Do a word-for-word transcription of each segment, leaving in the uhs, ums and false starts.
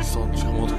son çıkamadık.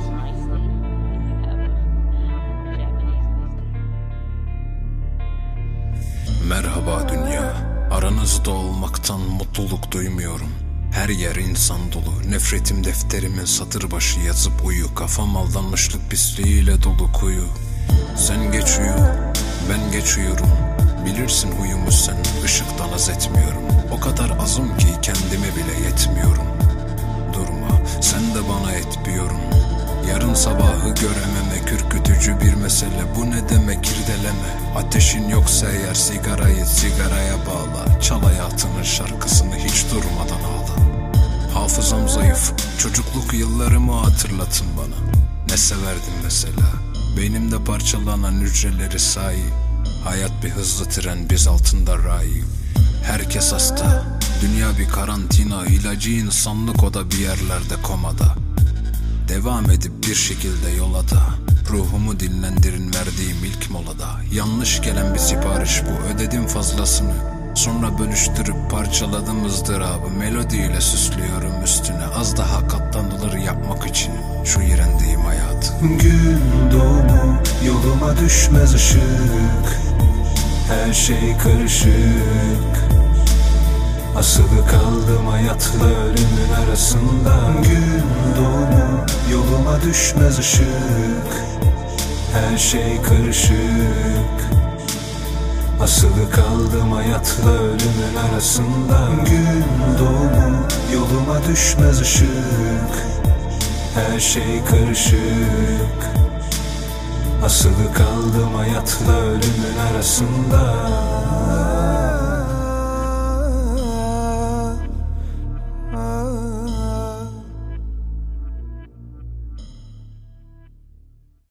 Merhaba dünya, aranızda olmaktan mutluluk duymuyorum. Her yer insan dolu, nefretim defterimin satır başı yazıp uyu. Kafam aldanmışlık pisliğiyle dolu kuyu. Sen geç uyu, ben geç uyurum. Bilirsin huyumu sen, ışıktan haz etmiyorum. O kadar azım ki kendime bile yetmiyorum. Durma, sen de bana et bir yorum. Yarın sabahı görememe ürkütücü bir mesele. Bu ne demek irdeleme. Ateşin yoksa eğer sigarayı sigaraya bağla. Çal hayatının şarkısını hiç durmadan ağla. Hafızam zayıf, çocukluk yıllarımı hatırlatın bana. Ne severdim mesela, beynimde parçalanan hücreleri sahi. Hayat bir hızlı tren, biz altında rahi. Herkes hasta, dünya bir karantina. İlacı insanlık, o da bir yerlerde komada. Devam edip bir şekilde yola da. Ruhumu dinlendirin verdiğim ilk molada. Yanlış gelen bir sipariş bu, ödedim fazlasını. Sonra bölüştürüp parçaladım ızdırabı. Melodiyle süslüyorum üstüne. Az daha katlanılır yapmak için şu iğrendiğim hayat. Gün doğumu yoluma düşmez ışık. Her şey karışık. Asılı kaldım hayatla ölümün arasında. Gün doğumu yoluma düşmez ışık. Her şey karışık. Asılı kaldım hayatla ölümün arasında. Gün doğumu yoluma düşmez ışık. Her şey karışık. Asılı kaldım hayatla ölümün arasında.